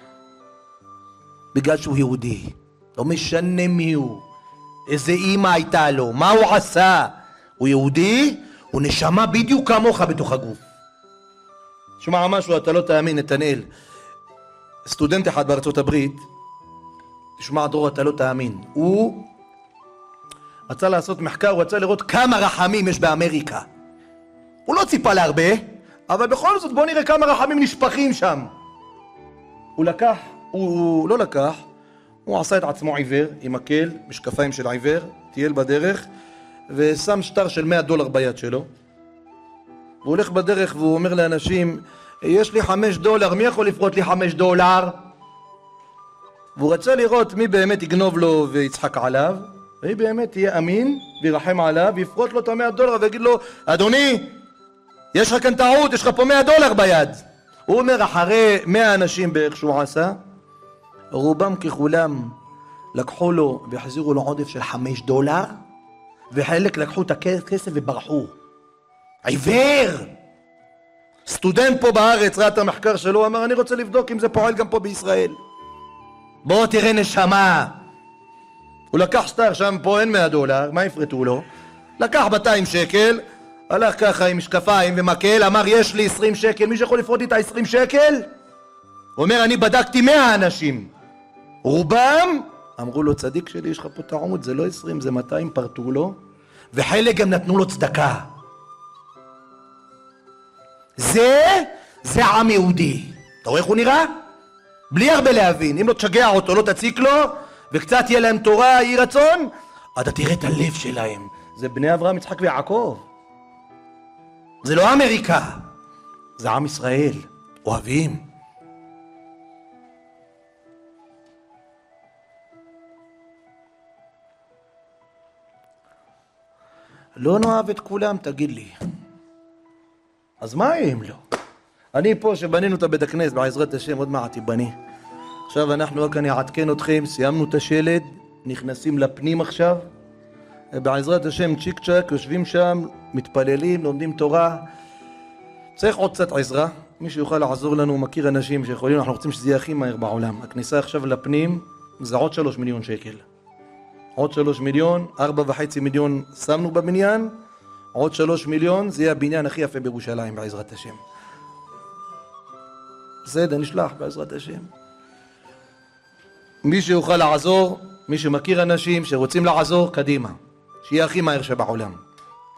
בגלל שהוא יהודי. לא משנה מי הוא. איזה אימא הייתה לו. מה הוא עשה. הוא יהודי, הוא נשמה בדיוק כמוך בתוך הגוף. שמע משהו, אתה לא תאמין, נתנאל. סטודנט אחד בארצות הברית, תשמע דרור, אתה לא תאמין. הוא רצה לעשות מחקר, הוא רצה לראות כמה רחמים יש באמריקה. הוא לא ציפה להרבה, אבל בכל זאת בוא נראה כמה רחמים נשפכים שם. הוא לקח, הוא לא לקח, הוא עשה את עצמו עיוור, עם מקל, משקפיים של עיוור, טייל בדרך, ושם שטר של מאה דולר ביד שלו. והוא הולך בדרך והוא אומר לאנשים, יש לי חמש דולר, מי יכול לפרוט לי חמש דולר? והוא רצה לראות מי באמת יגנוב לו ויצחק עליו, ומי באמת יהיה אמין וירחם עליו, ויפרוט לו את המאה דולר ויגיד לו, אדוני, יש לך כאן טעות, יש לך פה מאה דולר ביד. הוא אומר, אחרי מאה אנשים בערך שהוא עשה, רובם ככולם לקחו לו והחזירו לו עודף של חמש דולר, וחלק לקחו את הכסף וברחו. עיוור! סטודנט פה בארץ ראה את המחקר שלו, אמר, אני רוצה לבדוק אם זה פועל גם פה בישראל. בוא תראה נשמה. הוא לקח שטר, שם פה אין מאה דולר, מה יפרטו לו? לקח מאתיים שקל, הלך ככה עם משקפיים ומקל, אמר, יש לי עשרים שקל, מי שיכול לפרוט לי את ה-עשרים שקל? הוא אומר, אני בדקתי מאה אנשים. רובם אמרו לו, צדיק שלי, יש לך פה טעות, זה לא עשרים, זה מאתיים, פרטו לו, וחלק גם נתנו לו צדקה. זה, זה עם יהודי. אתה רואה איך הוא נראה? בלי הרבה להבין. אם לא תשגע אותו, לא תציק לו, וקצת יהיה להם תורה, יהי רצון, אתה תראה את הלב שלהם. זה בני אברהם, יצחק ויעקב. זה לא אמריקה. זה עם ישראל. אוהבים. לא נאהב את כולם, תגיד לי. אז מה אם לא? אני פה שבנינו את הבית הכנסת בעזרת השם, עוד מעט יבני. עכשיו אנחנו רק אני אעדכן אתכם, סיימנו את השלד, נכנסים לפנים עכשיו. בעזרת השם צ'יק צ'ק, יושבים שם, מתפללים, לומדים תורה. צריך עוד קצת עזרה. מי שיוכל לעזור לנו, מכיר אנשים שיכולים, אנחנו רוצים שזה יהיה הכי מהר בעולם. הכניסה עכשיו לפנים זה עוד שלוש מיליון שקל. עוד שלוש מיליון, ארבע וחצי מיליון שמנו בבניין, עוד שלוש מיליון, זה יהיה הבניין הכי יפה בירושלים בעזרת השם. בסדר, נשלח בעזרת השם. מי שיוכל לעזור, מי שמכיר אנשים שרוצים לעזור, קדימה. שיהיה הכי מהר שבעולם.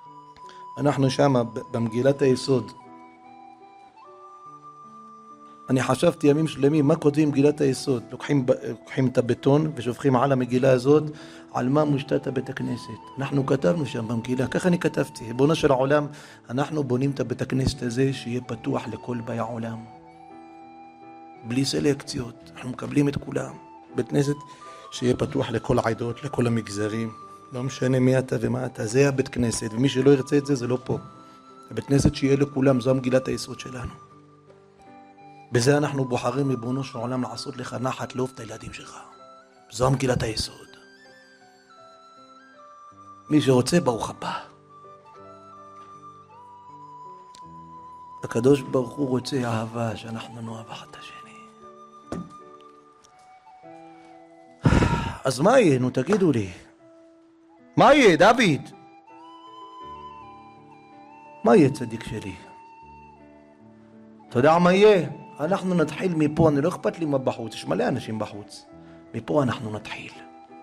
אנחנו שם במגילת היסוד. אני חשבתי ימים שלמים, מה כותבים מגילת היסוד? לוקחים, לוקחים את הבטון ושופכים על המגילה הזאת, על מה מושתת בית הכנסת. אנחנו כתבנו שם במגילה, ככה אני כתבתי. ריבונו של העולם, אנחנו בונים את הבית הכנסת הזה שיהיה פתוח לכל באי העולם. בלי סלקציות, אנחנו מקבלים את כולם. בית כנסת שיהיה פתוח לכל העדות, לכל המגזרים. לא משנה מי אתה ומה אתה, זה הבית כנסת, ומי שלא ירצה את זה, זה לא פה. הבית כנסת שיהיה לכולם, זו מגילת היסוד שלנו. בזה אנחנו בוחרים ריבונו של העולם לעשות לך נחת, לאהוב את הילדים שלך. זו מגילת היסוד. מי שרוצה, ברוך הבא. הקדוש ברוך הוא רוצה אהבה, שאנחנו נאהב אחד את השני. אז מה יהיה? נו, תגידו לי. מה יהיה, דוד? מה יהיה צדיק שלי? אתה יודע מה יהיה? אנחנו נתחיל מפה, אני לא אכפת לי מה בחוץ, יש מלא אנשים בחוץ. מפה אנחנו נתחיל.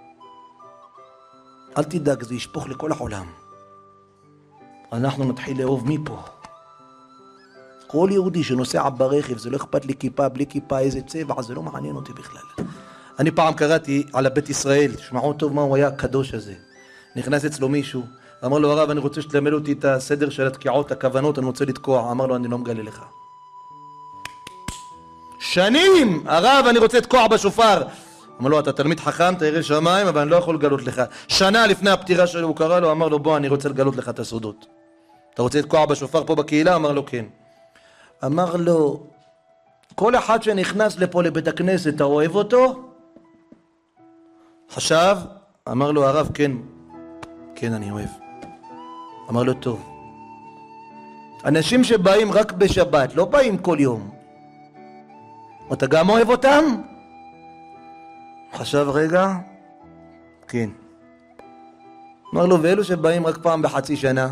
אל תדאג, זה ישפוך לכל העולם. אנחנו נתחיל לאהוב מפה. כל יהודי שנוסע ברכב, זה לא אכפת לי כיפה, בלי כיפה, איזה צבע, זה לא מעניין אותי בכלל. אני פעם קראתי על הבית ישראל, תשמעו טוב מה הוא היה הקדוש הזה. נכנס אצלו מישהו, אמר לו הרב, אני רוצה שתלמד אותי את הסדר של התקיעות, הכוונות, אני רוצה לתקוע. אמר לו, אני לא מגלה לך. שנים, הרב, אני רוצה לתקוע בשופר. אמר לו, אתה תלמיד חכם, אתה ירא שמיים, אבל אני לא יכול לגלות לך. שנה לפני הפטירה שלו הוא קרא לו, אמר לו, בוא, אני רוצה לגלות לך את הסודות. אתה רוצה לתקוע בשופר פה בקהילה? אמר לו, כן. אמר לו, כל אחד שנכנס לפה לבית הכנסת, אתה אוהב אותו? חשב, אמר לו הרב, כן, כן אני אוהב. אמר לו, טוב. אנשים שבאים רק בשבת, לא באים כל יום. אתה גם אוהב אותם? חשב רגע, כן. אמר לו, ואלו שבאים רק פעם בחצי שנה?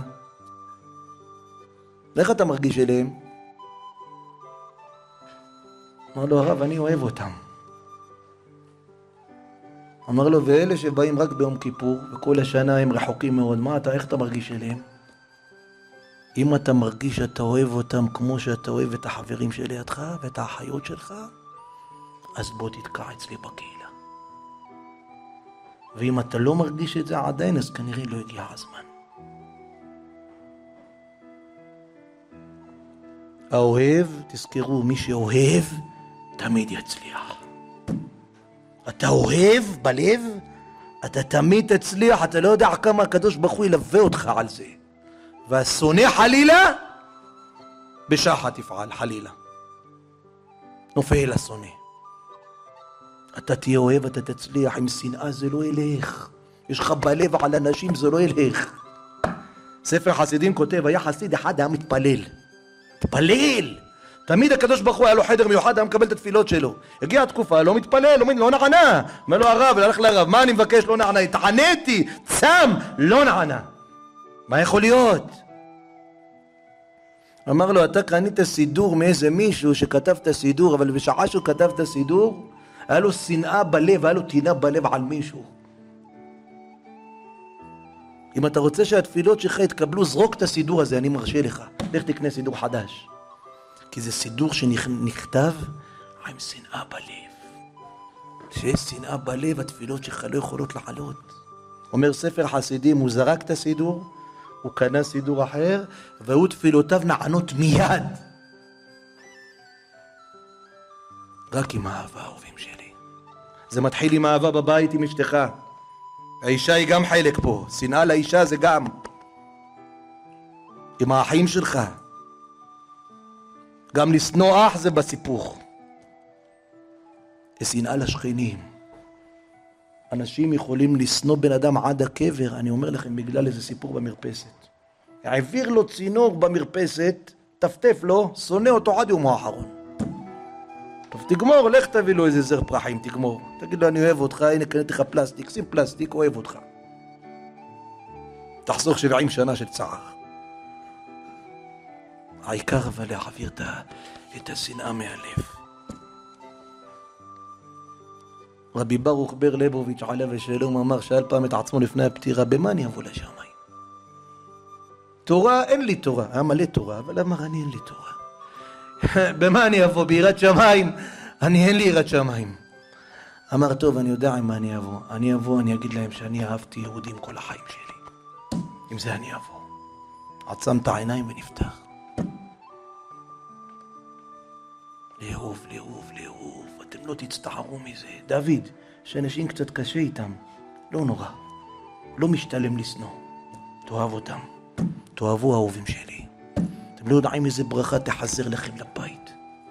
איך אתה מרגיש אליהם? אמר לו, הרב, אני אוהב אותם. אמר לו, ואלה שבאים רק ביום כיפור, וכל השנה הם רחוקים מאוד, מה אתה, איך אתה מרגיש אליהם? אם אתה מרגיש שאתה אוהב אותם כמו שאתה אוהב את החברים שלידך ואת האחיות שלך, אז בוא תתקע אצלי בקהילה. ואם אתה לא מרגיש את זה עדיין, אז כנראה לא הגיע הזמן. האוהב, תזכרו, מי שאוהב, תמיד יצליח. אתה אוהב בלב, אתה תמיד תצליח, אתה לא יודע כמה הקדוש ברוך הוא ילווה אותך על זה. והשונא חלילה, בשחת יפעל חלילה. נופל השונא. אתה תהיה אוהב, אתה תצליח, עם שנאה זה לא ילך. יש לך בלב על אנשים, זה לא ילך. ספר חסידים כותב, היה חסיד אחד, היה מתפלל. מתפלל! תמיד הקדוש ברוך הוא היה לו חדר מיוחד, היה מקבל את התפילות שלו. הגיעה התקופה, לא מתפלל, לא, לא נענה. אומר לו הרב, הלך לרב, מה אני מבקש? לא נענה. תעניתי, צם, לא נענה. מה יכול להיות? אמר לו, אתה קנית סידור מאיזה מישהו שכתב את הסידור, אבל בשעה שהוא כתב את הסידור, היה לו שנאה בלב, היה לו טינה בלב על מישהו. אם אתה רוצה שהתפילות שלך יתקבלו, זרוק את הסידור הזה, אני מרשה לך. לך תקנה סידור חדש. כי זה סידור שנכתב עם שנאה בלב. שיש שנאה בלב, התפילות שלך לא יכולות לעלות. אומר ספר חסידים, הוא זרק את הסידור, הוא קנה סידור אחר, והוא תפילותיו נענות מיד. רק עם האהבה, אהובים שלי. זה מתחיל עם אהבה בבית עם אשתך. האישה היא גם חלק פה. שנאה לאישה זה גם. עם האחים שלך. גם לשנוא אח זה בסיפור. שנאה לשכנים. אנשים יכולים לשנוא בן אדם עד הקבר, אני אומר לכם, בגלל איזה סיפור במרפסת. העביר לו צינור במרפסת, טפטף לו, שונא אותו עד יומו האחרון. טוב, תגמור, לך תביא לו איזה זר פרחים, תגמור. תגיד לו, אני אוהב אותך, הנה קניתי לך פלסטיק, שים פלסטיק, אוהב אותך. תחסוך שבעים שנה של צער. העיקר אבל להעביר את השנאה מהלב. רבי ברוך בר ליבוביץ' עליו השלום אמר, שאל פעם את עצמו לפני הפטירה, במה אני אבוא לשמיים? תורה, אין לי תורה, היה מלא תורה, אבל אמר, אני אין לי תורה. במה אני אבוא? ביראת שמיים? אני אין לי יראת שמיים. אמר, טוב, אני יודע עם מה אני אבוא. אני אבוא, אני אגיד להם שאני אהבתי יהודים כל החיים שלי. עם זה אני אבוא. עצם את העיניים ונפתח. לאהוב, לאהוב, לאהוב. אתם לא תצטערו מזה. דוד, שאנשים קצת קשה איתם. לא נורא. לא משתלם לשנוא. תאהב אותם. תאהבו האהובים שלי. אתם לא יודעים איזה ברכה תחזר לכם לבית.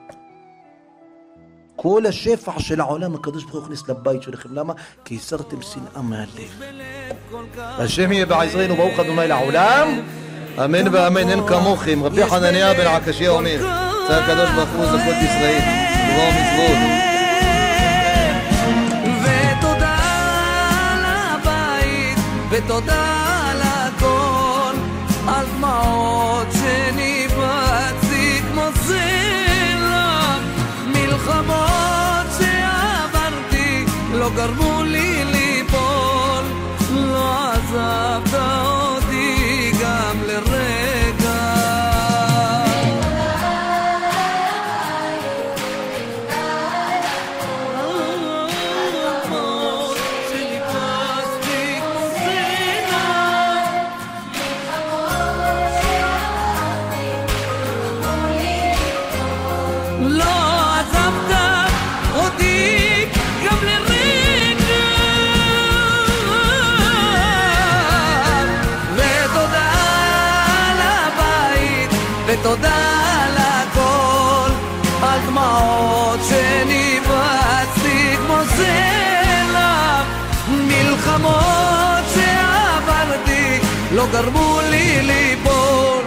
כל השפע של העולם הקדוש ברוך הוא הכניס לבית שלכם. למה? כי הסרתם שנאה מהלב. השם יהיה בעזרנו, ברוך ה' לעולם. אמן ואמן. אין כמוכם. רבי חנניה בן עקשיא אומר, צר הקדוש ברוך הוא זכות ישראל, תורה ומצוות. ותודה לבית, ותודה לכל, על דמעות שניבצתי כמו סלע, מלחמות שעברתי לא גרמו לי ליפול, לא עזבת אותי גם לרגע. ותודה לכל, על דמעות שניבצתי כמו סלע, מלחמות שעברתי לא גרמו לי ליפול,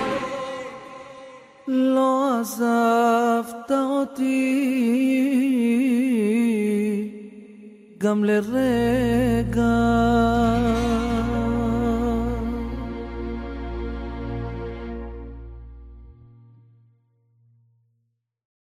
לא עזבת אותי גם לרגע.